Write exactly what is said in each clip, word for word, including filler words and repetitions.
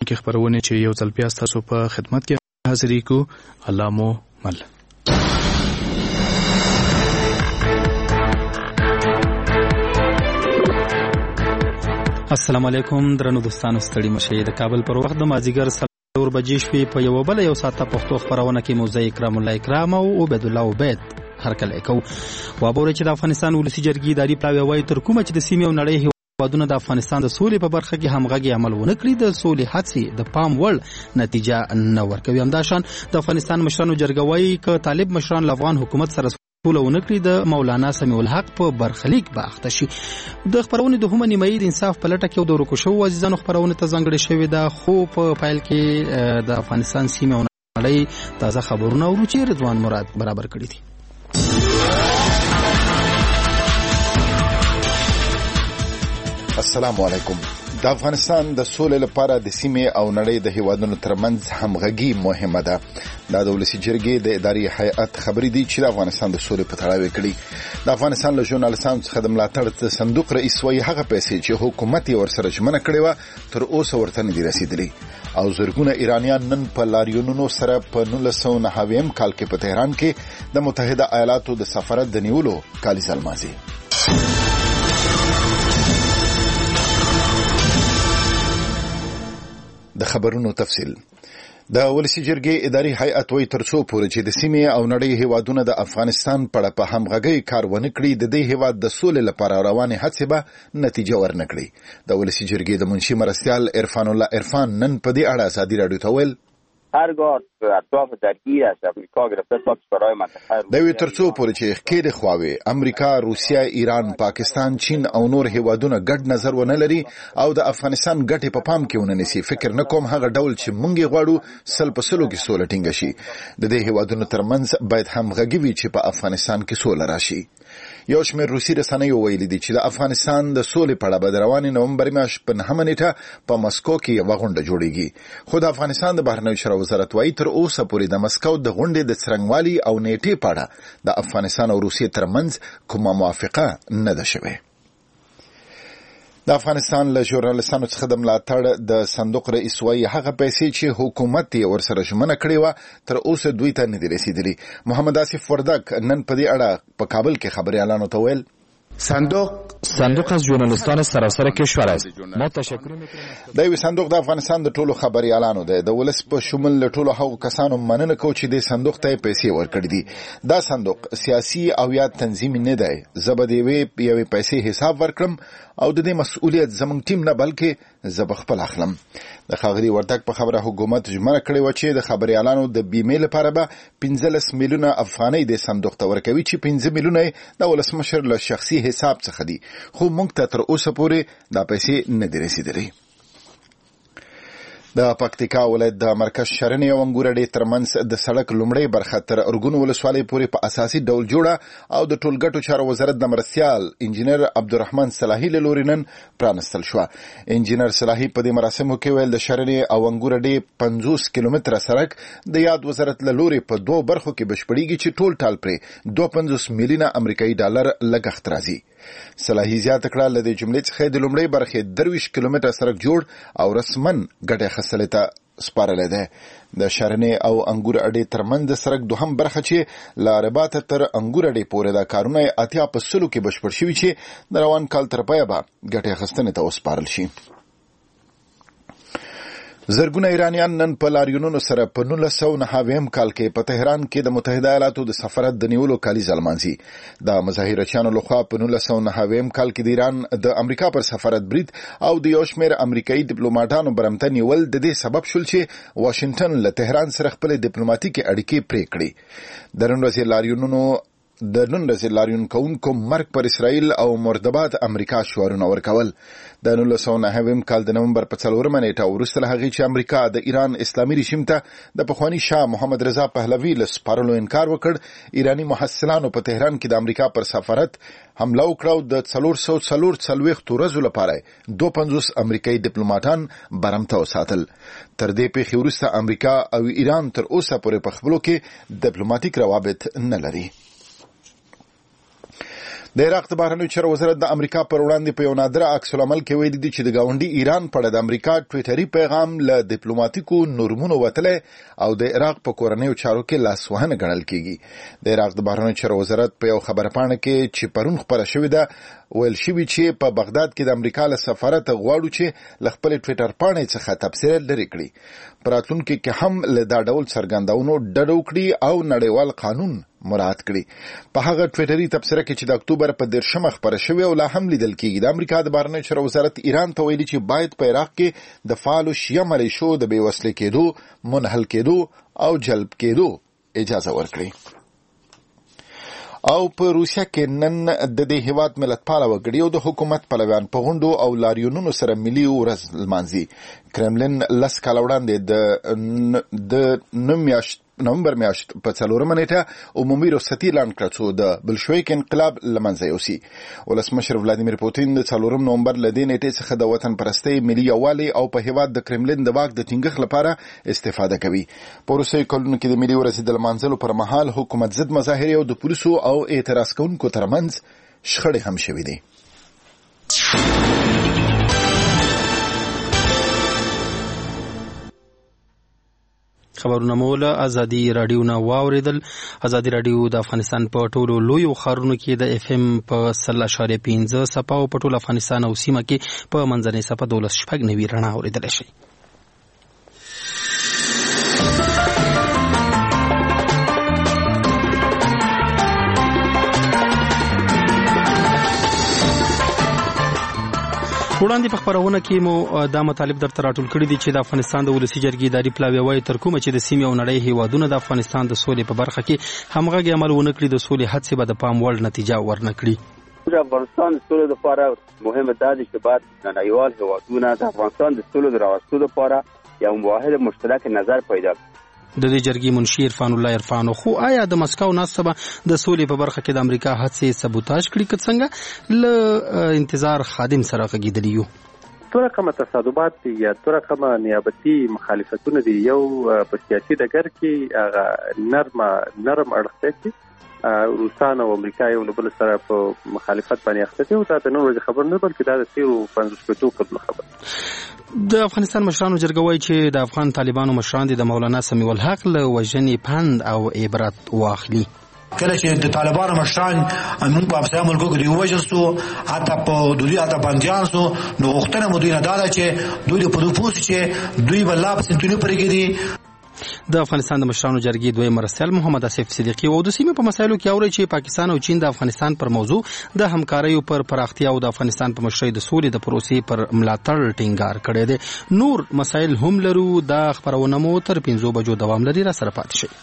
کې خبرونه چې یو ځل بیا تاسو په خدمت کې حاضرې کو. الله مو مل. السلام علیکم درنو دوستانو، ستړي مشه. د کابل پر وخت د مازیګر څلور بجې شپې په یو بل یو ساعته پښتو خبرونه کې موزه اکرام الله اکرام او عبد الله عبید هرکل اکو وابوري چې د افغانستان ولسی جرګې اداري پلاوی وای تر کومه چې د سیمې او نړۍ هیوادونو د افغانستان د سولې په برخه کې همغږي عمل ونه کړی، د سولې هڅې د پام وړ نتیجه نه ورکوي. همداشان د افغانستان مشرانو جرګه وای ک طالب مشران له افغان حکومت سره سوله ونه کړی، د مولانا سمیع الحق په برخلیک به اخته شي. د خبرونه د هم نیمایي د انصاف په لټه کې او د ورکو شو عزیزانو خبرونه ته ځانګړې شوې ده، خو په فایل کې د افغانستان سیمه او نړۍ تازه خبرونه او چې رضوان مراد برابر کړی دي. السلام علیکم. د افغانستان د سولې لپاره د سیمې او نړۍ د هیوادونو ترمنځ همغږي مهمه ده. دا د ولسی جرګې د اداري هیئت خبرې دي چې د افغانستان د سولې په تړاو کړي. د افغانستان له ژورنالستانو څخه د ملاتړ صندوق رئیس وایي هغه پیسې چې حکومت یې ورسره ژمنه کړې وه تر اوسه ورته نه دي رسیدلي، او زرګونه ایرانیان نن په لاریونونو سره په نولس سوه نهه اویا کال کې په تهران کې د متحده ایالاتو د سفارت د نیولو کالیزه لمانځي. د خبرونو تفصیل. د ولسی جرګې اداري هیئت وایي ترڅو پورې چې د سیمې او نړۍ هیوادونه د افغانستان په اړه په همغږۍ کار ونه کړي، د دې هیواد د سولې لپاره روانې هڅې به نتیجه ورنه کړي. د ولسی جرګې د منشي مرستیال عرفان الله عرفان نن په دې اړه ازادي راډیو ته ویل هرگاه اطراف درگیر از امریکا گرفته تا کشورهای منطقه د وی ترڅو پورې چې خیر خواوي امریکا، روسیا، ایران، پاکستان، چین او نور هیوادونه ګډ نظر ونه لري او د افغانستان ګټې په پام کې ونه نیسي، فکر نکوم هغه ډول چې مونږ غواړو سل په سلو کې سوله ټینګه شي. د دې هیوادونو ترمنځ باید همغږي وي چې په افغانستان کې سوله راشي. یو شمېر روسي رسنیو ویلي دي چې د افغانستان د سولې په اړه به د روانې نومبر میاشتې په نهمه نیټه په مسکو کې یوه غونډه جوړیږي، خو د افغانستان د بهرنیو چارو وزارت وایي تر اوسه پورې د مسکو د غونډې د څرنګوالي او نیټې په اړه د افغانستان او روسیې ترمنځ کومه موافقه نه ده شوې. د افغانستان له ژورنالستانو څخه د ملاتړ د صندوق رئیس وایي هغه پیسې چې حکومت یې ورسره ژمنه کړې وه تر اوسه دوی ته نه دي رسیدلي. محمد آصف وردک نن په دې اړه په کابل کې خبریالانو ته ویل صندوق صندوق از ژورنالیستان سراسر کشور است. ما تشکر میکنیم. دا یو صندوق د افغانستان د ټولو خبريالانو دی، د ولس په شمول له ټولو هغو کسانو مننه کوي چې د صندوق ته پیسې ورکړي دي. دا صندوق سیاسي او یا تنظیمي نه دی، زبر دی وی یوې پیسې حساب ورکړم او د دې مسؤلیت زمونږ ټیم نه بلکې زب خپل اخلم. د ښاغلي وردک په خبره حکومت ژمنه کړې و چې د خبريالانو د بیمې لپاره به پنځلس میلیونه افغانۍ د صندوق ته ورکوي چې پنځه میلیونه د ولسمشر له شخصي حساب څخه دي، خو موږ ته تر اوسه پورې دا پیسې نه دي رسیدلې. د پکتیکا ولایت د مرکز شرنې او انګورډې ترمنځ د سړک لومړی برخه تر ارګون ولسوالۍ پورې په اساسي ډول جوړه او د ټولګټو چارو وزارت د مرستیال انجینر عبدالرحمن صلاحي له لوري نن پرانستل شوه. انجینر صلاحي په دې مراسمو کې ویل د شرنې او انګورډې پنځوس کیلومتره سړک د یاد وزارت له لوري په دوه برخو کې بشپړېږي چې ټول ټال پرې دوه پنځوس میلیونه امریکایي ډالر لګښت راځي. صلاحي زیاته کړه له دې جملې څخه د لومړۍ برخې درویشت کیلومتره سړک جوړ او رسمن ګټه اخیستلې ته سپارلې ده. د شرنې او انګور اډې ترمنځ د سړک دوهم برخه چې له رباط تر انګور اډې پورې دا کارونه اتیا په سلو کې بشپړ شوي چې د روان کال تر پایه به ګټه اخیستنې ته وسپارل شي. زرګونه ایرانیان نن په لاریونونو سره په نولس سوه نهه اویا کال کې په تهران کې د متحده ایالاتو د سفارت د نیولو کالیزه لمانځي. د مظاهرچیانو لخوا په نولس سوه نهه اویا کال کې د ایران د امریکا پر سفارت برید او د یو شمېر امریکایي ډیپلوماټانو برمته نیول د دې سبب شول چې واشنګټن له تهران سره خپل ډیپلوماټیکي اړیکې پرې کړې. د نن ورځې لاریونونو د نن ورځې لاریون کوونکو مرګ پر اسرائیل او مردباد امریکا شعارونه ورکول. د نولس سوه نهه اویا کال د نومبر په څلورمه نیټه وروسته له هغې چې امریکا د ایران اسلامي رژیم ته د پخواني شاه محمد رضا پهلوي له سپارلو انکار وکړ، ایراني محصلانو په تهران کې د امریکا پر سفارت حمله وکړه او د څلور سوه څلور څلوېښتو ورځو لپاره دوه پنځوس امریکایي ډیپلوماټان برمته وساتل. تر دې پیښې وروسته امریکا او ایران تر اوسه پورې په خپلو کې ډیپلوماټیک روابط نه لري. د عراق د بهرنیو چارو وزارت د امریکا پر وړاندې په یو نادره عکس العمل کې ویلي دي چې د ګاونډي ایران په اړه د امریکا ټویټري پیغام له ډیپلوماټیکو نورمونو وتلی او د عراق په کورنیو چارو کې لاسوهنه ګڼل کیږي. د عراق د بهرنیو چارو وزارت په یو خبرپاڼه کې چې پرون خپره شوې ده ویل شوي چې په بغداد کې د امریکا له سفارت غواړو چې له خپل ټویټر پاڼې څخه تبصره لري کړي، په راتلونکي کې هم له دا ډول څرګندونو ډډه وکړي او نړیوال قانون مراعات کړي. په هغه ټویټري تبصره کې چې د اکتوبر په دیرشمه خپره شوې او لا هم لیدل کېږي، د امریکا د بهرنیو چارو وزارت ایران ته ویلي چې باید په عراق کې د فعالو شیعه ملیشو د بې وسلې کېدو، منحل کېدو او جلب کېدو اجازه ورکړي. او په روسیا کې نن د دې هیواد ملتپاله وګړي او د حکومت پلویان په غونډو او لاریونونو سره ملي ورځ لمانځي. کرملین لس کاله وړاندې د نوم میاشت نومبر میاشت په څلورمه نیټه عمومي رخصتي اعلان کړه څو د بلشویک انقلاب له منځه یوسي. ولسمشر ولادیمیر پوتین د څلورم نومبر له دې نیټې څخه د وطن پرستۍ، ملي یووالي او په هیواد د کرملین د واک د ټینګښت لپاره استفاده کوي. په وروستیو کلونو کې د ملي ورځې د لمانځلو پر مهال حکومت ضد مظاهرې او د پولیسو او اعتراض کوونکو ترمنځ شخړې هم شوې دي. خبرونه مو له ازادي رادیو نه واوریدل. ازادي رادیو د افغانستان په ټولو لویو ښارونو کې د اف ام په سل اشاریه پنځه څپه او په ټول افغانستان او سیمه کې په منځنۍ څپه دولس شپږ نوي رڼا اوریدلی شي. وړاندې په خبرونه کې مو دا مطالب درته راټول کړي دي چې د افغانستان د ولسي جرګې اداري پلاوی وایي تر کومه چې د سیمې او نړۍ هیوادونه د افغانستان د سولې په برخه کې همغږي عمل ونه کړي، د سولې هڅې به د پام وړ نتیجه ورنه کړي. د افغانستان د سولې لپاره مهمه ده چې باید نړیوال هیوادونه د افغانستان د سولې د راوستلو لپاره یو واحد مشترک نظر پیدا کړي. د دې جرګې منشي عرفان الله عرفانو خو آیا د مسکو ناسته به د سولې په برخه کې د امریکا هڅې سبوتاژ کړي که څنګه له انتظار خادم سره غږېدلي یو؟ تو رقمه تصادمات دي یا تو رقمه نیابتي مخالفتونه دي. یو په سیاسي ډګر کې هغه نرمه نرم اړخ دی روسان او امریکا یو له بل سره په مخالفت باندې اخته دي او دا د نن ورځې خبر نه بلکې دا د تیرو پنځوس کلونو قبل خبر. د افغانستان مشرانو جرګه وایي چې د افغان طالبانو مشران دي د مولانا سمیع الحق له وژنې پند او عبرت واخلي. کله چې د طالبانو مشران موږ په افغانستان ملکو کې وژل سو، حتی په دوی حتی بندیان سو، نو وختونه مو دوی نه داله چې دوی په دوی پوس چې دوی بل په سنتونی پرګي. د افغانستان د مشرانو جرګې دوی مرسل محمد اسف صدیقی او د سیمې په مسایلو کې اوري چې پاکستان او چین د افغانستان پر موضوع د همکاریو پر پراختیا او د افغانستان په مشرۍ د سولې د پروسې پر ملاتړ ټینګار کړی دی. نور مسایل هم لرو. دا خبرونه مو تر پنځو بجو دوام لري، را سره پاتې شئ.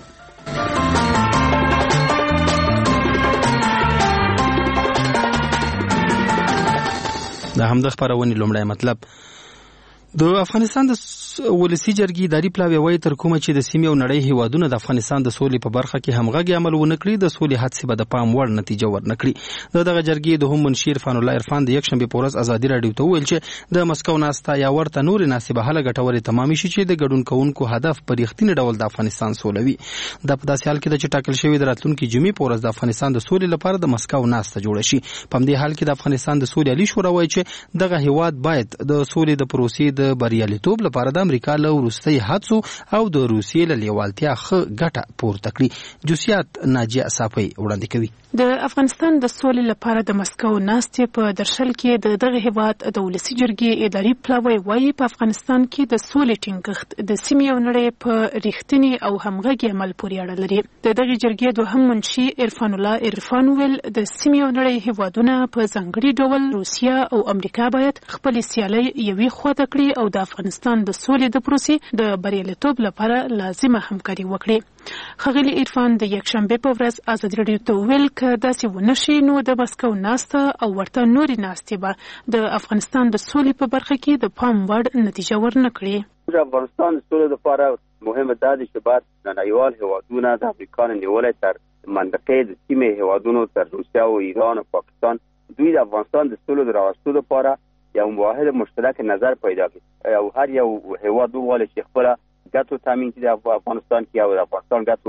دا هم د خبرونې لومړی مطلب. د افغانستان د ولسي جرګې اداري پلاوی وایي تر کومه چې د سیمې او نړۍ هیوادونه د افغانستان د سولې په برخه کې همغږي عمل ونه کړي، د سولې هڅې به د پام وړ نتیجه ورنه کړي. د دغه جرګې د هم منشي عرفان الله عرفان د یکشنبې په ورځ ازادي راډیو ته وویل چې د مسکو ناسته یا ورته نورې ناستې به هله ګټورې تمامې شي چې د ګډون کوونکو هدف په رښتینې ډول د افغانستان سولوي. دا په داسې حال کې ده چې ټاکل شوې د راتلونکي جمعې په ورځ د افغانستان د سولې لپاره د مسکو ناسته جوړه شي. په همدې حال کې د افغانستان د سولې عالي شورا وایي چې دغه هیواد باید د سولې د پروسې د بریالیتوب لپاره د امریکا له وروستۍ هڅو او د روسیې له لیوالتیا ښه ګټه پورته کړي. جزئیات ناجیه صافی وړاندې کوي. د افغانستان د سولې لپاره د مسکو ناستې په درشل کې د دغه هیواد د ولسي جرګې اداري پلاوی وایي په افغانستان کې د سولې ټینګښت د سیمې او نړۍ په رښتینې او همغږي عمل پورې اړه لري. د دغه جرګې دوهم منشي عرفان الله عرفان ویل د سیمې او نړۍ هیوادونه په ځانګړي ډول روسیا او امریکا باید خپل سیالۍ یوې خواته کړي او د افغانستان د سولې د پروسې د بریالیتوب لپاره لازمه همکاري وکړي. ښاغلي عرفان د یکشنبې په ورځ ازادي راډیو ته وویل که داسې ونه شي نو د مسکو ناسته او ورته نورې ناستې به د افغانستان د سولې په برخه کې د پام وړ نتیجه ورنه کړي. د افغانستان د سولې لپاره مهمه ده چې باید نړیوال هیوادونه د امریکا نه نیولې تر منطقې د سیمې هیوادونو تر روسیا او ایران او پاکستان دوی د افغانستان د سولې د راوستلو لپاره یو واحد مشترک نظر پیدا کړي او هر یو هیواد وغواړي چې خپله ګټو تامین کړي د افغانستان کې او د افغانستان ګټو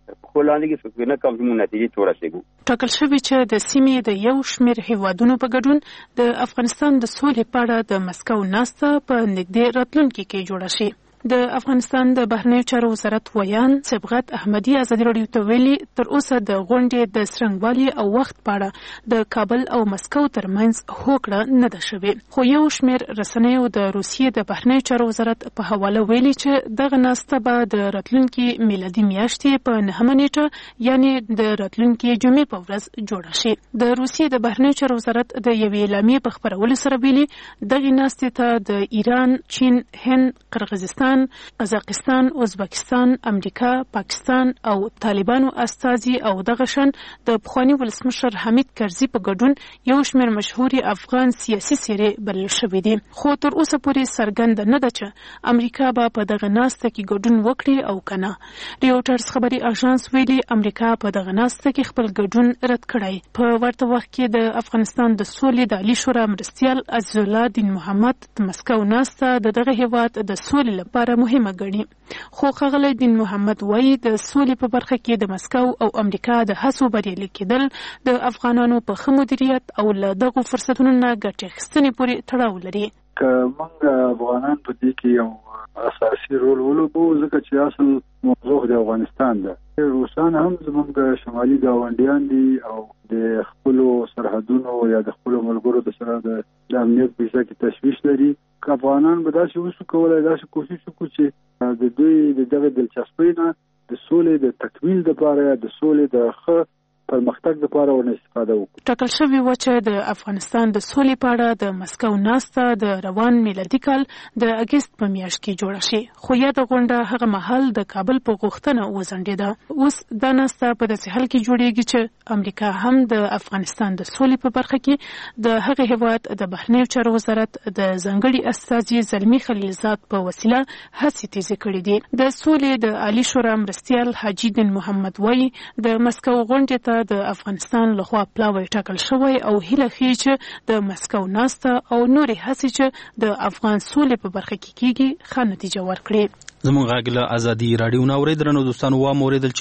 خو لاندې کې فکر نه کوم چې موږ نتیجې ته ورسېږو. ټاکل شوی چې د سیمې د یو شمېر هیوادونو په ګډون د افغانستان د سولې په اړه د مسکو ناسته په نږدې راتلونکي کې جوړه شي. د افغانستان د بهرنیو چارو وزارت ویان صبغت احمدي ازادي راډیو ته ویلي تر اوسه د غونډې د څرنګوالي او وخت په اړه د کابل او مسکو ترمنځ هوکړه نه ده شوې، خو یو شمېر رسنیو د روسیې د بهرنیو چارو وزارت په حواله ویلي چې دغه ناسته به د راتلونکي میلادي میاشتې په نهمه نیټه یعنی د راتلونکي جمعې په ورځ جوړه شي. د روسیې د بهرنیو چارو وزارت د یوې اعلامیې په خپرولو سره ویلي دغه ناستې ته د ایران، چین، هند، قرغیزستان، قزاقستان، ازبکستان، امریکا، پاکستان او طالبانو استازي او دغه شان د پخوانی ولسمشر حمید کرزي په ګډون یو شمېر مشهوري افغان سیاسي څېرې بلل شوې دي، خو تر اوسه پورې څرګنده نه ده چې امریکا به په دغه ناسته کې ګډون وکړي او کنه. ریوټرز خبري اژانس ویلي امریکا په دغه ناسته کې خپل ګډون رد کړی. په ورته وخت کې د افغانستان د سولې د عالی شورا مرستیال عزیز الله دین محمد د مسکو ناسته د دغه هیواد د سولې لپاره مهمه ګڼي، خو ښاغلی دین محمد وایي د سولې په برخه کې د مسکو او امریکا د هڅو بریالي کېدل د افغانانو په ښه مدیریت او له دغو فرصتونو نه ګټې اخیستنې پورې تړاو لري. که موږ افغانان په دې کې یو اساسي رول ولوبو ځکه چې اصل موضوع د افغانستان ده. روسان هم زموږ شمالي ګاونډیان دي او د خپلو سرحدونو یا د خپلو ملګرو د سره د امنیت په ځای کې تشویش لري. که افغانان به داسې وسو کولای داسې کوشش وکړو چې د دوی د دغه دلچسپۍ نه د سولې د تکمیل لپاره د سولې د ښه پرمختګ لپاره ورنه استفاده وکړو. ټاکل شوی و چې د افغانستان د سولې په اړه د مسکو ناسته د روان میلادي کال د اګست په میاشت کې جوړه شي، خو یاده غونډه هغه مهال د کابل په غوښتنه وځنډېده. اوس دا ناسته په داسې حال کې جوړیږي چې امریکا هم د افغانستان د سولې په برخه کې د هغه هیواد د بهرنیو چارو وزارت د ځانګړي استازي زلمي خلیلزاد په وسیله هڅې تیزې کړې دي. د سولې د عالی شورا مرستیال حاجي دین محمد وایي د مسکو غونډې ته د افغانستان لخوا پلاوی ټاکل شوی او هیله ښیي چې د مسکو ناسته او نورې هڅې چې د افغان سولې په برخه کې کیږي ښه نتیجه ورکړي. زموږ غږ له ازادي راډیو نه اورېدل درنو دوستانو وام اورېدل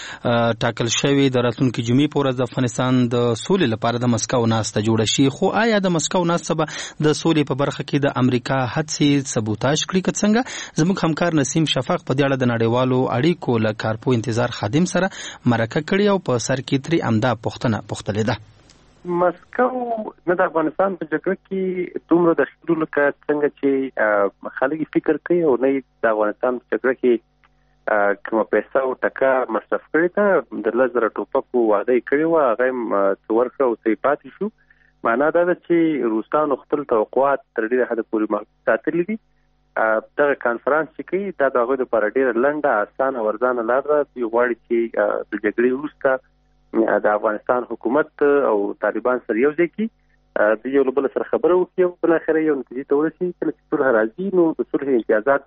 چې ټاکل شوی د راتلونکي جمعې په ورځ د افغانستان د سولې لپاره د مسکو ناسته جوړه شي، خو آیا د مسکو ناسته به د سولې په برخه کې د امریکا هڅې سبوتاژ کړي که څنګه؟ زموږ همکار نسیم شفاق په دې اړه د نړیوالو اړیکو له کارپو انتظار خادم سره مرکه کړې او په سر کې ترې امدا پوښتنه پوښتلې ده. مسکو نه د افغانستان په جګړه کې دومره دخیلو لکه څنګه چې خلک فکر کوي او نه د افغانستان په جګړه کې کومه پیسه او ټکه مصرف کړې ده. د لس زره ټوپکو وعده یې کړې وه، هغه یې څه ورکړه او څه یې پاتې شو. معنا دا ده چې روسانو خپل توقعات تر ډېره حده پورې محدود ساتلي دي. دغه کانفرانس چې کوي دا د هغوی لپاره ډېره لنډه اسانه او ارزانه لار ده. دوی غواړي چې د جګړې وروسته د افغانستان حکومت او طالبان سره یو ځای کړي، د یو له بل سره خبره وکړي او بالاخره یو نتیجې ته ورسي. کله چې صلح راځي نو د صلح امتیازات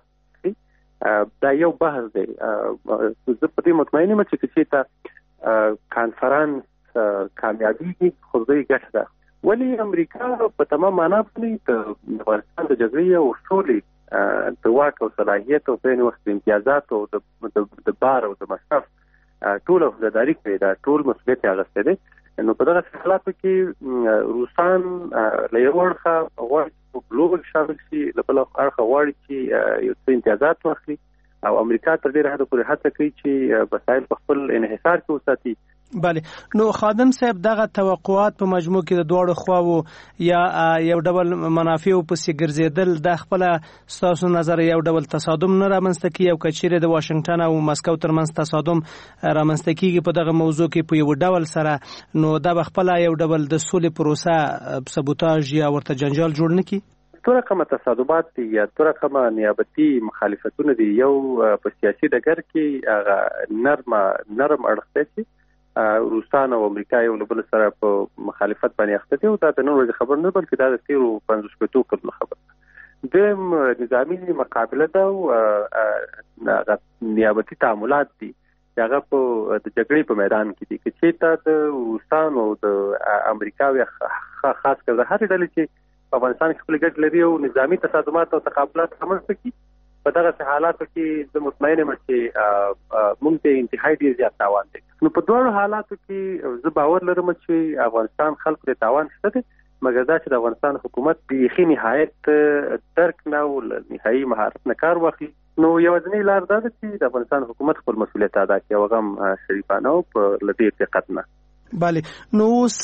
دا یو بحث دی. زه په دې مطمئن یم چې که چېرته کانفرانس کامیابېږي خو دوی ګټه ده. ولې امریکا په تمام معنا باندې د افغانستان د جګړې او سولې د واک او صلاحیت او په وخت د امتیازات او د بار او د مصرف ټول وفاداري کړې ده، ټول مسؤلیت یې اخیستی دی. نو په دغه حالاتو کې روسان له یو اړخه غواړي چې په ګلوبل شامل شي، له بل اړخه غواړي چې یو څه امتیازات واخلي او امریکا تر ډېره حده پورې هڅه کوي چې وسایل په خپل انحصار کې وساتي. بله، نو خادم صاحب دغه توقعات په مجموع کې د دواړو خواو یا یو ډول منافع پسې ګرځېدل د خپله ستاسو نظر یو ډول تصادم نه رامنځته کیږي او که چیرې د واشنګټن او مسکو ترمنځ تصادم رامنځته کیږي په دغه موضوع کې په یو ډول سره، نو دا به خپله یو ډول د سولې پروسه سبوتاژ یا ورته جنجال جوړ نه کړي؟ تو رقمه تصادمات دي یا تو رقمه نیابتي مخالفتونه دي. یو په سیاسي ډګر کې هغه نرمه نرم اړخ دی روسان او امریکا یو له بل سره په مخالفت باندې اخته دي او دا د نن ورځې خبر نه بلکې دا د تیرو پنځوس شپېتو کلونو خبر ده. دویم نظامي مقابله ده او نیابتي تعاملات دي چې هغه په د جګړې په میدان کې دي. که چېرته د روسان او د امریکا خاص کر د هرې ډلې چې په افغانستان کې خپل ګټې لري او نظامي تصادمات او تقابلات رامنځته کړي، په دغه حالاتو کې زه مطمئن یم چې موږ ته انتهایی ډیر زیات تاوان دی. نو په دواړو حالاتو کې زه باور لرم چې افغانستان خلکو ته تاوان شته دی، مګر دا چې د افغانستان حکومت بیخي نهایت درک نه او نهایي مهارت نه کار واخلي. نو یوازینی لار دا ده چې د افغانستان حکومت خپل مسؤلیت ادا کړي او هغه شریفانه او په لدې دقت نه. بله، نو اوس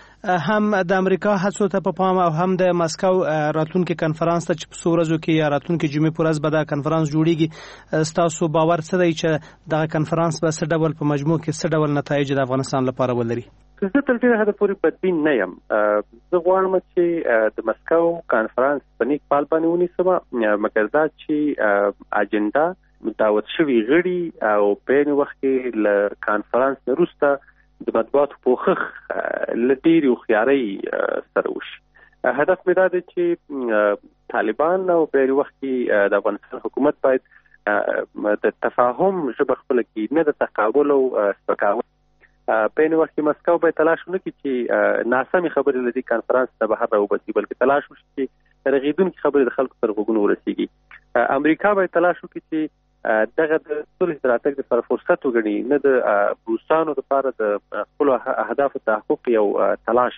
هم د امریکا هڅو ته په پام او هم د مسکو راتلونکي کنفرانس ته چې په څو ورځو کې یا راتلونکي جمعې په ورځ به دا کنفرانس جوړیږي، ستاسو باور څه دی چې دغه کنفرانس به څه ډول په مجموع کې څه ډول نتایج د افغانستان لپاره ولري؟ زه تر ډېره حده پورې بدبین نه یم. زه غواړم چې د مسکو کنفرانس په نیک پال باندې ونیسم، مګر دا چې اجنډا دعوت شوي غړي او په یو وخت کې له کنفرانس وروسته د مطبوعاتو پوښښ له ډېرې هوښیارۍ سره وشي. هدف مې دا دی چې طالبان او په یو وخت کې د افغانستان حکومت باید د تفاهم ژبه خپله کړي، نه د تقابل او سپکاوي. په یو وخت کې مسکو باید تلاش ونه کړي چې ناسمې خبرې له دې کنفرانس نه بهر راوباسي، بلکې تلاش وشي چې رغېدونکې خبرې د خلکو تر غوږونو ورسېږي. امریکا باید تلاش وکړي چې دغه د صلح د راتګ لپاره فرصت وګڼي، نه د روسانو لپاره د خپلو اهدافو تحقق یو تلاش.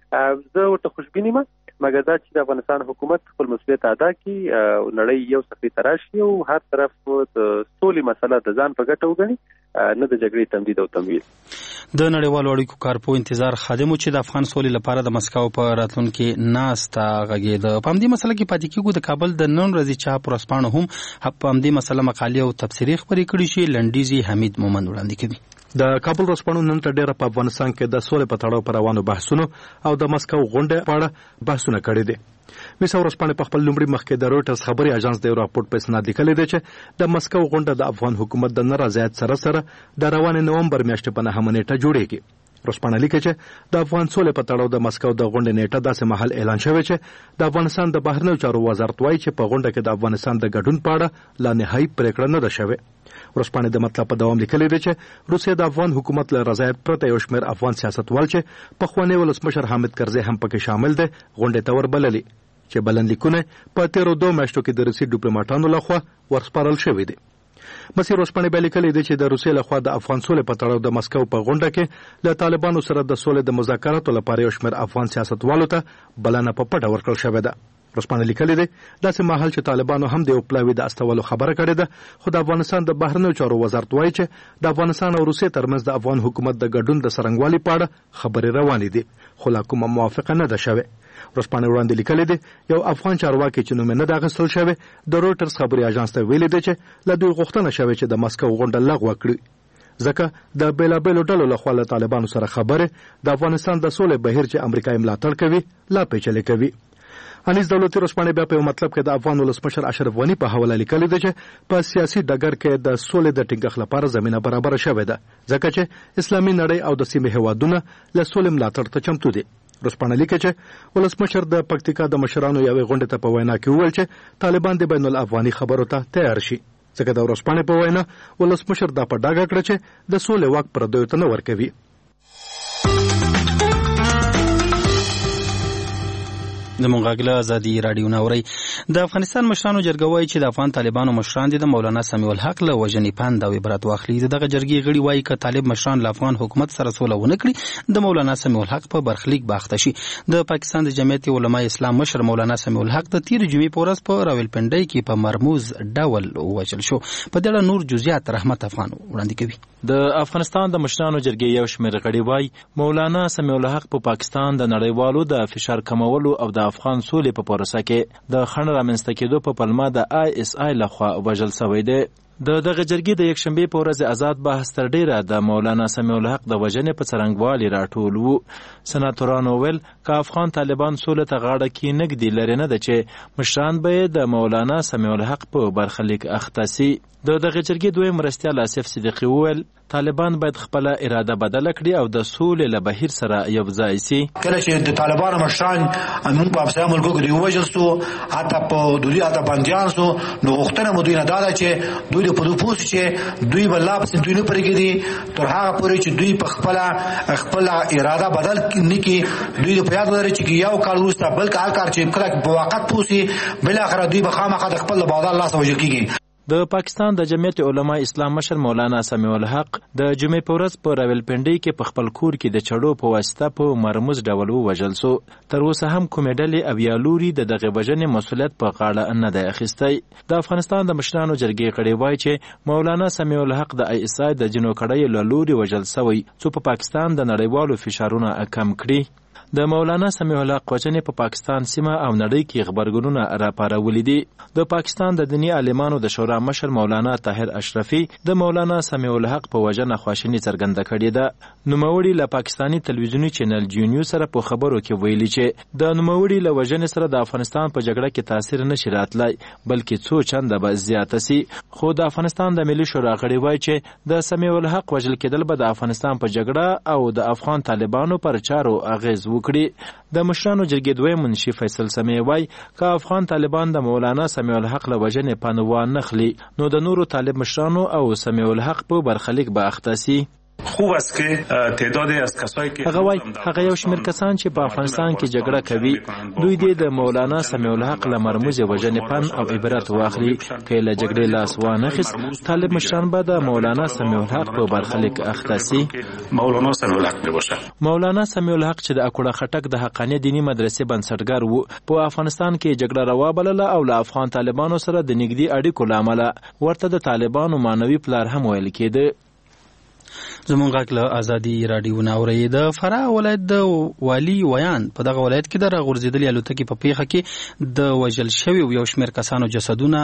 زه ورته خوشبین یم، مګر دا چې د افغانستان حکومت خپل مسؤلیت ادا کړي، نړۍ یو صفحې ته راشي او هر طرف د سولې مسله د ځان په ګټه وګڼي، نه د جګړې تمدید او تمویل. د نړیوالو اړیکو کارپو انتظار خادم چې د افغان سولې لپاره د مسکو په راتلونکي ناسته غږېده. په همدې مسله کې پاتې کېږو. د کابل د نن ورځې چاپ ورځپاڼو هم په همدې مسله مقالې او تبصرې خپرې کړي چې لنډیزې حمید مومند وړاندې کوي. د کابل ورځپاڼو نن تر ډیره په افغانستان کې د سولې په تړاو پر روانو بحثونو او د مسکو غونډې په اړه بحثونه کړي دي. میسا ورځپاڼه په خپل لومړي مخ کې د رويټرز خبري اژانس د راپورټ په اسناد لیکلي دی چې د مسکو غونډه د افغان حکومت د نارضایت سره سره د روان نومبر میاشتې په نهمه نیټه جوړیږي. ورځپاڼه لیکي چې د افغان سولې په تړاو د مسکو د غونډې نیټه داسې مهال اعلان شوې چې د افغانستان د بهرنیو چارو وزارت وایي چې په غونډه کې د افغانستان د ګډون په اړه لا نهایي پریکړه نه ده شوې. ورځپاڼه د مطلب په دوام لیکلي دی چې روسیه د افغان حکومت له رضایت پرته یو شمېر افغان سیاستوال چې پخوانی ولسمشر حامد کرزي هم پکې شامل دی غونډې ته وربللي، چې بلنلیکونه په تیرو دوه میاشتو کې د روسي ډیپلوماټانو لخوا ورسپارل شوي دي. مسیر ورځپاڼې بیا لیکلي دی چې د روسیې لخوا د افغان سولې په تړاو د مسکو په غونډه کې له طالبانو سره د سولې د مذاکراتو لپاره یو شمېر افغان سیاستوالو ته بلنه په پټه ورکړل شوې ده. ورځپاڼه لیکلي دی داسې مهال چې طالبانو هم د یو پلاوي د استولو خبره کړې ده، خو د افغانستان د بهرنیو چارو وزارت وایي چې د افغانستان او روسیې ترمنځ د افغان حکومت د ګډون د څرنګوالي په اړه خبرې روانې دي، خو لا کومه موافقه نه ده شوې. ورځپاڼه وړاندې لیکلي دی یو افغان چارواکي چې نوم یې نه ده اخیستل شوی د رويټرز خبري اژانس ته ویلي دی چې له دوی غوښتنه شوې چې د مسکو غونډه لغوه کړي، ځکه د بیلابیلو ډلو لخوا له طالبانو سره خبرې د افغانستان د سولې بهیر چې امریکا یې ملاتړ کوي لا پیچلې کوي. انیس دولتي ورځپاڼه بیا په یو مطلب کې د افغان ولسمشر اشرف غنی په حواله لیکلي دی چې په سیاسي ډګر کې د سولې د ټینګښت لپاره زمينه برابر شوې ده، ځکه چې اسلامي نړۍ او د سیمې هیوادونه له سولې ملاتړ ته چمتو دي. ورځپاڼه لیکي چې ولسمشر د پکتیکا د مشرانو یوې غونډې ته په وینا کې وویل چې طالبان د بین الافغاني خبرو ته تیار شي، ځکه د ورځپاڼې په وینا ولسمشر دا په ډاګه کړ چې د سولې واک پردیو ته نه ورکوي. د مونږغله ازادي رادیو نوري د افغانستان مشرانو جرګه وایي چې د افغان طالبانو مشران دي د مولانا سمیع الحق له وژنې پند او عبرت واخلي. دغه جرګې غړي وایي چې طالب مشران له افغان حکومت سره سوله ونه کړي د مولانا سمیع الحق په برخلیک باخته شي. د پاکستان د جمعیت علماء اسلام مشر مولانا سمیع الحق د تیر جمعې په ورځ په راولپنډۍ کې په مرموز ډول وژل شو. په دې اړه نور جزئیات رحمت افغان وړاندې کوي. د افغانستان د مشرانو جرګې یو شمېر غړي وایي مولانا سمیع الحق په پاکستان د نړیوالو د فشار کمولو او د افغان سولې په پروسه کې د خنډ رامنځته کېدو په پلمه د آی اس آی لخوا وژل شوی دی. د دغه جرګې د یکشنبې په ورځ آزاد بحث تر ډیره د مولانا سمیع الحق د وژنې په څرنګوالي راټول وو. سناتورانو ویل که افغان طالبان سوله ته غاړه کې نږدې لري نه ده چې مشران به د مولانا سمیع الحق په برخلیک اخته سي. د دغه جرګې دویم مرستیال آصف صدیقي وویل طالبان باید خپل اراده بدله کړي او د سولې له بهیر سره یو ځای سي. کله چې د طالبانو مشران موږ په افغانستان ملکو کې وژل سو، حتی په دوی حتی بندیان سو، نو غوښتنه مو دوی نه دا ده چې دوی د په دوی پوس چې دوی بل لا پس دوی نه پرېږدي تر هغه پورې چې دوی په خپل خپل اراده بدل نکي. دوی د پیاد لري چې یو کال وروسته بل کال کار چې کله په وخت پوسي بل اخر دوی به خامخا د خپل بادار الله سره وجکیږي. د پاکستان د جمعیت علما اسلام مشر مولانا سمیع الحق د جمعې په ورځ په راولپنډي کې په خپل کور کې د چړو په واسطه په مرموز ډول ووژل سو. تر اوسه هم کومې ډلې او یا لوري د دغه وژنې مسؤلیت په غاړه نه دی اخیستی. د افغانستان د مشرانو جرګې غړي وایي چې مولانا سمیع الحق د ای اس آی د جنو کړۍ له لوري وژل سوی څو په پاکستان د نړیوالو فشارونه کم کړي. د مولانا سمیع الحق وژنې په پاکستان سیمه او نړۍ کې خبرګونونه راپارولي دي. د پاکستان د دینی عالمانو د شورا مشر مولانا طاهر اشرفي د مولانا سمیع الحق په وژنه خواشیني څرګنده کړې ده. نوموړي له پاکستاني تلویزیوني چینل جیونیو سره په خبرو کې ویلي چې د نوموړي له وژنې سره د افغانستان په جګړه کې تاثیر نشي راتلی بلکې څو چنده به زیاته سي. خو د افغانستان د ملي شورا غړي وایي چې د سمیع الحق وژل کېدل به د افغانستان په جګړه او د افغان طالبانو پر چارو اغیز وکړي. د مشرانو جرګې دویم منشي فیصل سمیع وایي که افغان طالبان د مولانا سمیع الحق له وژنې پانوان نخلي نو د نورو طالب مشرانو او سمیع الحق په برخلیک به اخته سي. خوب است که تعدادی از کسایی که هغه وای هغه یو شمېر کسان چې په افغانستان کې جګړه کوي دوی دې د مولانا سمیع الحق له مرموز وژنې پن او عبرت واخلي. که له جګړې لاس وانخیست طالب مشران به د مولانا سمیع الحق په برخلیک اخته سي. مولانا سمیع الحق باشه. مولانا سمیع الحق چې د اکوړه خټک د حقانیه دینی مدرسې بنسټګر وو په افغانستان کې جګړه روا بلله او له افغان طالبانو سره د نږدې اړیکو له امله ورته د طالبانو معنوي پلار هم ویل کېده. زمونږ غږ له ازادي راډیو نه اورئ. د فراه ولایت د والي ویان په دغه ولایت کې د راغورځېدلې الوتکې په پیښه کې د وژل شوي یو شمېر کسانو جسدونه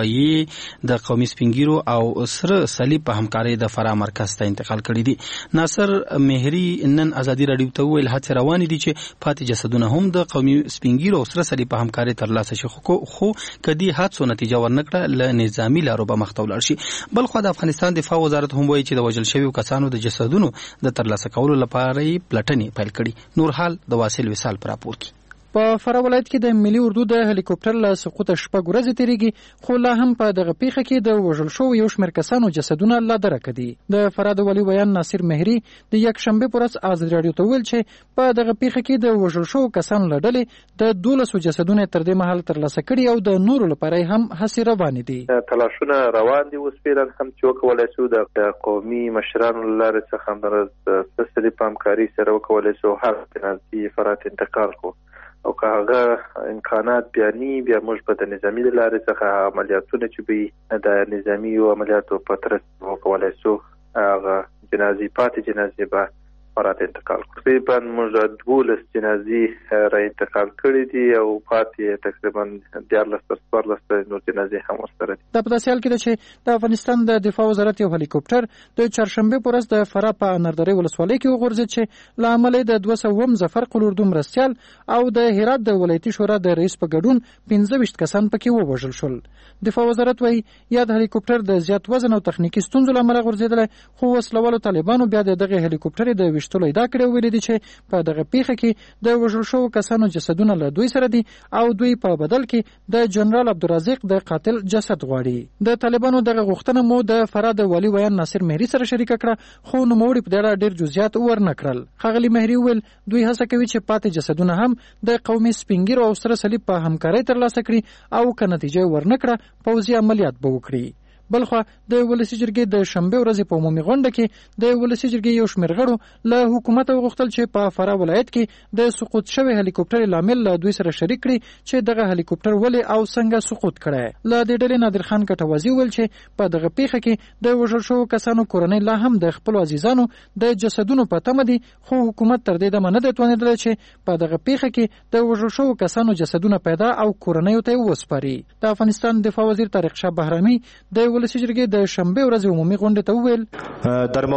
یې د قومي سپینګیرو او سره صلیب په همکارۍ د فراه مرکز ته انتقال کړي دي. ناصر مهري نن ازادي راډیو ته وویل هڅې روانې دي چې پاتې جسدونه هم د قومي سپینګیرو او سره صلیب په همکارۍ ترلاسه شي خو کدي حادثو نتیجه ورنکړه له نظامي لارو به مخ ته ولاړ شي. بلخو د افغانستان دفاع وزارت هم وایي چې د وژل شویو کسانو د جسدونو د ترلاسه کولو لپاره یې پلټنې پیل کړي. نور حال د واصل وصال پر راپور کې. په فراه ولایت کې د ملي اردو د هلیکوپټر له سقوط شپږ ورځې تیریږي خو لا هم په دغه پیښه کې د وژل شوو یو شمېر کسانو جسدونه لا درکه دي. د فراه د والي ویان ناصر مهري د یکشنبه په ورځ ازادي راډیو ته ویل چې په دغه پیښه کې د وژل شوو کسانو له ډلې د دولسو جسدونه تر دې مهال ترلاسه کړي او د نورو لپاره هم هڅې روانې دي. تلاشونه روان دي اوس پیران هم چې وکولای شو د قومي مشرانو لارې څخه هم د سسري په همکاري سره وکولای شو هر فینانسي فرات انتقال کو او که هغه امکانات بیا نی بیا موږ په د نظامي لارې څخه عملیاتونه چې به د نظامي عملیاتو په ترڅ وکولای شو هغه جنازې پاتې جنازې به فرات انتقال کړو. تقریبا موږ دولس جنازې را انتقال کړي دي او پاتې تقریبا دیارلس تر څوارلس نور جنازې هم ورسره دي. دا په داسې حال کې ده چې د افغانستان د دفاع وزارت یو هلیکوپټر د چهارشنبه په ورځ د فراه په نردرې ولسوالۍ کې وغورځېد چې له امله د دوه سوه ظفر قلوردو مرستیال او د هرات د ولایتي شورا د رئیس په ګډون پنځه ویشت کسان پکې ووژل شول. دفاع وزارت وایي یاد هلیکوپټر د زیات وزن او تخنیکي ستونزو له امله غورځېدلی خو وسلوالو طالبانو بیا د دغه هلیکوپټر د ویشتلو ادعا کړې ویلي دي چې په دغه پیښه کې د وژل شوو کسانو جسدونه له دوی سره دي او دوی په بدل کې د جنرال عبدالرزاق د قاتل جسد غواړي. د طالبانو دغه غوښتنه مو د فراه د والي ویان ناصر مهري سره شریکه کړه خو نوموړي په دې ډېر جزئیات ورنکړل. ښاغلي مهري ویل دوی هڅه کوي چې پاتې جسدونه هم د قومي سپینګیرو او سره صلیب په همکارۍ ترلاسه کړي او که نتیجه ورنکړه پوځي عملیات به وکړي. بلخو د ولسی جرګې د شنبه ورځې په عمومي غونډه کې د ولسی جرګې یو شمېر غړو له حکومت غوښتل چې په فراه ولایت کې د سقوط شوی هلیکوپټر لامل له دوی سره شریک کړي چې دغه هلیکوپټر ولې او څنګه سقوط کړی. له دې ډلې نادر خان کټوازي ویل چې په دغه پیښه کې د وژل شوو کسانو کورنۍ لا هم د خپلو عزیزانو د جسدونو په تمه دي خو حکومت تر دې دمه نه دی توانېدلی چې په دغه پیښه کې د وژل شوو کسانو جسدونه پیدا او کورنیو ته وسپاري. د افغانستان دفاع وزیر طارق شاه بهرامي د ولسی جرګې د شنبه ورځې عمومي غونډې ته وویل در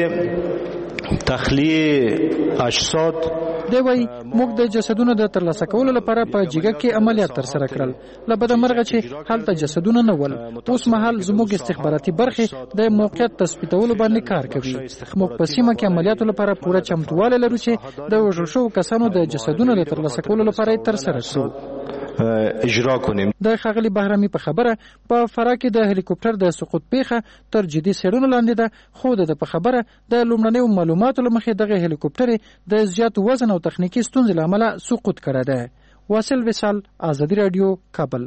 مورد تخلیه اجساد دی وایي موږ د جسدونو د ترلاسه کولو لپاره په جګه کې عملیات ترسره کړل. له بده مرغه چې هلته جسدونه نه ول. اوس مهال زموږ استخباراتي برخې د موقعیت تثبیتولو باندې کار کوي. موږ په سیمه کې عملیاتو لپاره پوره چمتووالی لرو چې د وژل شوو کسانو د جسدونو د ترلاسه کولو لپاره ترسره کړو. اجرا کنیم. د ښاغلي بهرامي په خبره په فراه کې د هلیکوپټر د سقوط پیښه تر جدي څېړنو لاندې ده، خو د په خبره د لومړنیو معلوماتو له مخې دغه هلیکوپټر د زیات وزن او تخنیکي ستونزې له امله سقوط کړی دی. واصل وصال، ازادي رادیو، کابل.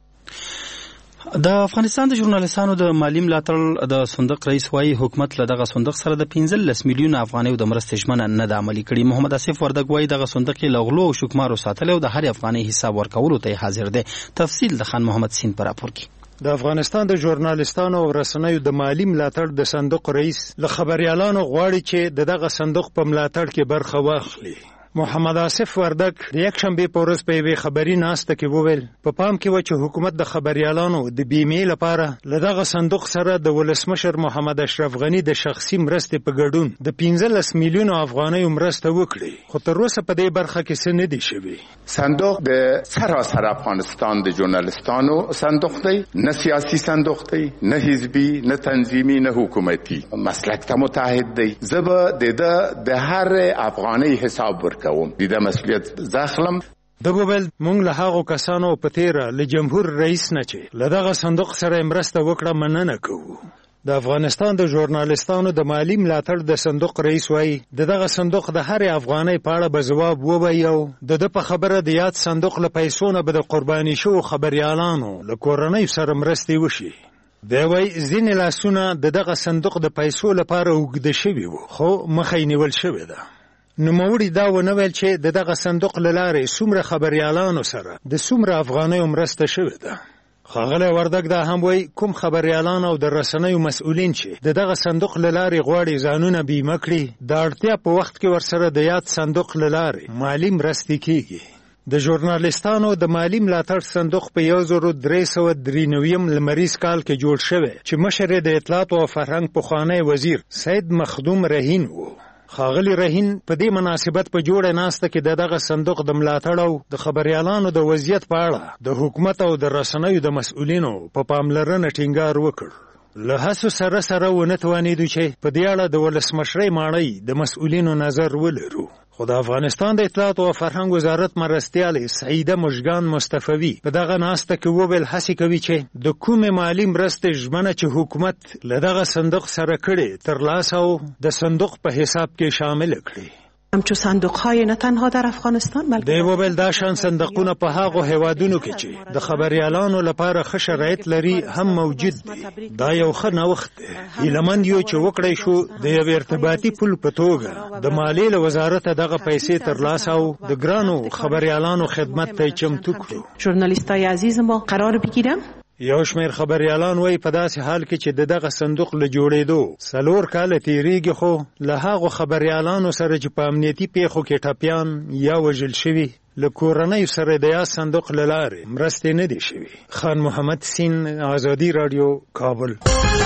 د افغانستان د ژورنالستانو د مالی ملاتړ د صندوق رئیس وايي حکومت له دغه صندوق سره د پنځلس میلیونه افغانیو د مرستې ژمنه نه ده عملي کړې. محمد اسف وردګ وايي دغه صندوق یې له غلو او شکمارو ساتلی او د هر افغانۍ حساب ورکولو ته حاضر دی. تفصیل د خان محمد سین په راپور کې. د افغانستان د ژورنالستانو او رسنیو د مالی ملاتړ د صندوق رئیس له خبريالانو غواړي چې دغه صندوق په ملاتړ کې برخه واخلي. محمد اسف وردګ د یک شنبه په ورځ په یوې خبري ناسته کې وویل په پام کې و چې حکومت د خبريالانو د بیمې لپاره لدغه صندوق سره د ولسمشر محمد اشرف غنی د شخصي مرستې په ګډون د پنځلس میلیونه افغانۍ مرسته وکړي، خو تر اوسه په دې برخه کې څه نه دي شوي. صندوق د سراسر افغانستان د ژورنالستانو صندوق دی، نه سیاسي صندوق دی، نه حزبي، نه تنظیمي، نه حکومتي، مسلک ته متحد دی. زه به د هر افغانۍ حساب ورکوم کوم د مسؤلیت ځخلم. د وویل مونږ له هغو کسانو په تیره له جمهور رئیس نه چې له دغه صندوق سره مرسته وکړه مننه کوو. د افغانستان د ژورنالستانو د مالی ملاتړ د صندوق رئیس وايي دغه صندوق د هر افغانۍ په اړه به ځواب ووایي او د په خبره د یاد صندوق له پیسو نه به د قرباني شو خبريالانو له کورنۍ سره مرستې وشي. دی وايي ځینې لاسونه د دغه صندوق د پیسو لپاره اوږده شوي وو، خو مخه یې نیول شوې ده. نوموړي دا ونه ویل چې د دغه صندوق له لارې څومره خبريالانو سره د څومره افغانیو مرسته شوې ده. ښاغلی وردګ دا هم وایي کوم خبريالان او د رسنیو مسؤلین چې د دغه صندوق له لارې غواړي ځانونه بیمه کړي د اړتیا په وخت کې ورسره د یاد صندوق له لارې مالي مرستې کیږي. د ژورنالستانو د مالی ملاتړ صندوق په یو زر درې سوه درې نوي لمریز کال کې جوړ شوی چې مشر د اطلاعات او فرهنګ پخوانی وزیر سید مخدوم رهین و. ښاغلی رهین په دې مناسبت په جوړه ناسته کې د دغه صندوق د ملاتړ او د خبريالانو د وضعیت په اړه د حکومت او د رسنیو د مسؤلینو په پاملرنه ټینګار وکړ. له هڅو سره سره ونه توانېدو چې په دې اړه د ولسمشرۍ ماڼۍ د مسؤلینو نظر ولرو، خو د افغانستان د اطلاعات او فرهنګ وزارت مرستیالې سعیده مشګان مصطفوي په دغه ناسته کې وویل هڅې کوي چې د کومې مالي مرستې ژمنه چې حکومت له دغه صندوق سره کړې ترلاسه او د صندوق په حساب کې شامل کړي. همچو صندوق‌های نه تنها در افغانستان بلکه دی وویل دا شان صندوقونه په هغو هیوادونو کې چې د خبريالانو لپاره ښه شرایط لري هم موجود دي. دا یو ښه نوښت دی. هیلهمند یو چې وکړی شو د یو ارتباطي پل په توګه د مالیې له وزارته دغه پیسې ترلاسه او د ګرانو خبريالانو خدمت ته چمتو کړو. ژورنالیستای عزیز ما قرار بگیرم یو شمېر خبريالان وایي په داسې حال کې چې د دغه صندوق له جوړېدو څلور کاله تېرېږي، خو له هغو خبريالانو سره چې په امنیتي پیښو کې ټپیان یا وژل شوي له کورنیو سره د یاد صندوق له لارې مرستې نه دي شوي. خان محمد سین، ازادي رادیو، کابل.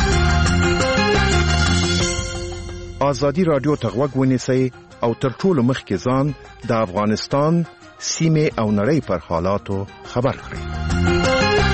ازادي رادیو ته غوږ ونیسئ او تر ټولو مخکې ځان د افغانستان سیمې او نړۍ پر حالاتو خبر کړئ.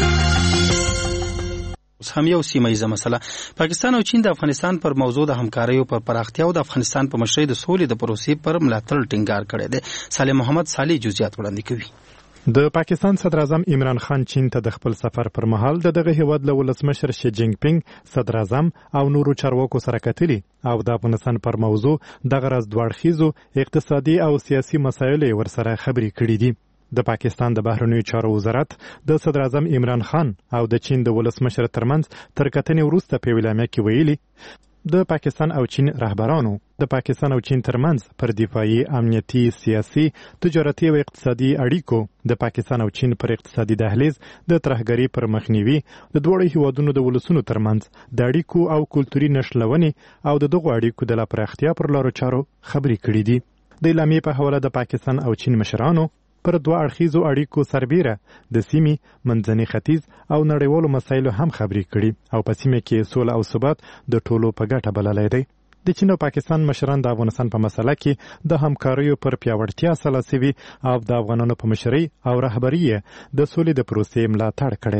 هم یو سیمه ایزه مسله. پاکستان او چین د افغانستان پر موضوع د همکاریو پر پراختیا او د افغانستان په مشرۍ د سولې د پروسې پر ملاتړ ټینګار کړی دی. صالح محمد صالح جزئیات وړاندې کوي. د پاکستان صدر اعظم عمران خان چین ته د خپل سفر پر مهال د دغه هیواد له ولسمشر شي جینګ پینګ، صدر اعظم او نورو چارواکو سره کتلي او د افغانستان پر موضوع دغه راز دواړخیزو اقتصادي او سیاسي مسایل ورسره خبرې کړې دي. د پاکستان د بهرنیو چارو وزارت د صدر اعظم عمران خان او د چین د ولسمشر ترمنځ تر کتنې وروسته په ویلامه کې ویلي د پاکستان او چین رهبرانو د پاکستان او چین ترمنځ پر دفاعي، امنیتي، سیاسي، تجارتي او اقتصادي اړیکو د پاکستان او چین پر اقتصادي دهلیز د ترهګرۍ پر مخنیوي د دوه هیوادونو د ولسونو ترمنځ د اړیکو او کلتوري نښلونې او د دغو اړیکو د لا پراختیا پر لارو چارو خبرې کړې دي. د اعلامیې په حواله د پاکستان او چین مشرانو پر دوه اړخیزو اړیکو سربیره د سیمې، منځني ختیځ او نړیوالو مسایلو هم خبرې کړي او په سیمه کې سوله او ثبات د ټولو په ګټه بللی دی. د چین او پاکستان مشران د افغانستان په مسله کې د همکاریو پر پیاوړتیا سلاسي وي او د افغانانو په مشرۍ او رهبرۍ د سولې د پروسې ملاتړ کړی دی.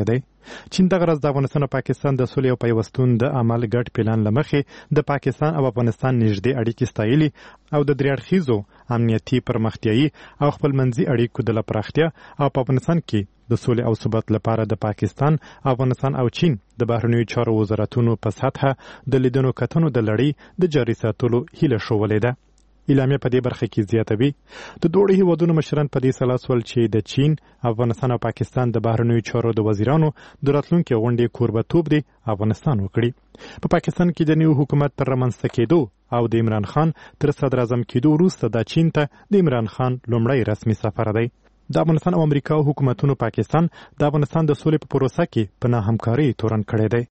چین دغه ورځ د افغانستان او پاکستان د سولې او پیوستون د عمل ګډ پلان لمخې د پاکستان او افغانستان نږدې اړیکې ستایلي او د درې اړخیزو امنیتي پرمختیایي او خپلمنځي اړیکو د لپراختیا او په افغانستان کې د سولې او ثبات لپاره د پاکستان، افغانستان او چین د بهرنیو چارو وزارتونو په سطحه د لیدنو کتنو د لړۍ د جاري ساتلو هیله ښوولې ده. اعلامیه په دې برخه کې زیاتوي د دوړو هیوادونو مشران په دې سلاس ول چې د چین، افغانستان او پاکستان د بهرنیو چارو د وزیرانو د راتلونکي غونډې کوربهتوب دی افغانستان وکړي. په پاکستان کې د نیو حکومت تر رامنځته کېدو او د عمران خان تر صدر اعظم کېدو وروسته د چین ته د عمران خان لومړی رسمي سفر دی. د افغانستان او امریکا حکومتونو پاکستان د افغانستان د سولې په پروسه کې په نه همکارۍ تورن کړی دی.